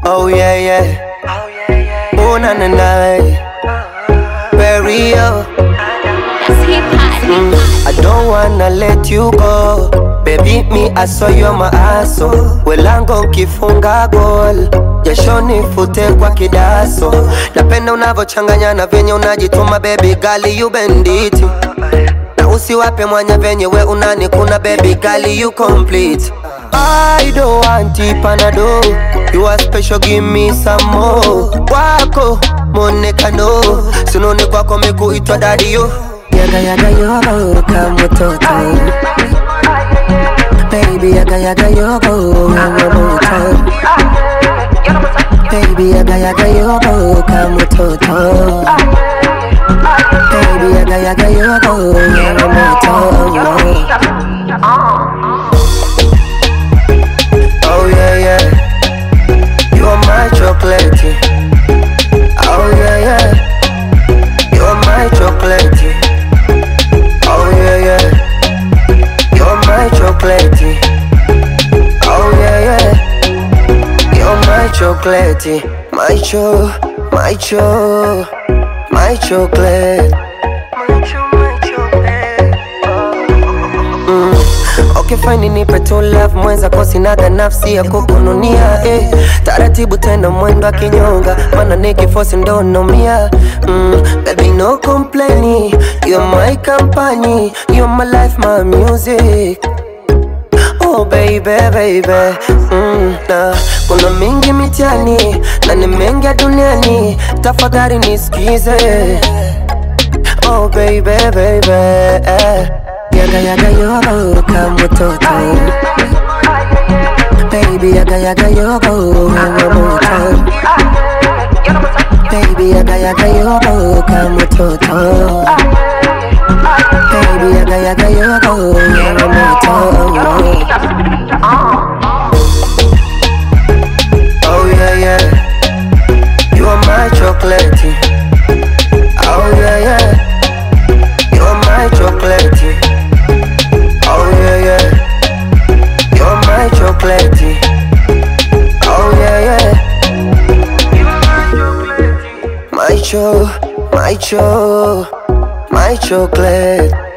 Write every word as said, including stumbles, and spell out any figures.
Oh yeah, yeah. Oh na na na. Very real. Mm, I don't wanna let you go. Baby, me I saw you my aso. Welango kifunga goal. Jasho nifute kwa kidaso. Napenda unavochanganya na venye unajituma baby girl you bend it. Na usiwape mwanya venye we unani kuna baby girl you complete. I don't want it panado. You are special, give me some more. Wako, monekano. Sunoni kwako meku itwa daddy yo. Yaga yaga yogo kamutoto. Baby yaga yaga yogo kamutoto. Baby yaga yaga yogo kamutoto. Baby yaga yaga yogo kamutoto. Oh yeah, yeah. You're my chocolate. Oh yeah, yeah. You're my chocolate. Oh yeah, yeah. You're my chocolate. Oh yeah, yeah. You're my chocolate. My cho, my cho, my chocolate. Okay fine nipe to love mwenza kwa sinaga nafsi ya kukununia eh. Taratibu tena mwendo wa kinyonga mana niki force ndo nomia mm. Baby no complaining. You're my company. You're my life, my music. Oh baby, baby mm, nah. Kuna mingi mitiani na ni mengi ya duniani. Tafadhali nisikize. Oh baby, baby eh. Yaga yaga yogo kamutoto. Baby yaga yaga yogo kamutoto. Baby yaga yaga yogo kamutoto. Baby yaga yaga yogo kamutoto. Oh yeah, yeah. You are my chocolate. Oh yeah, yeah. You are my chocolate. Oh yeah, yeah. You're my chocolate. Oh yeah, yeah. My cho, my cho, my chocolate.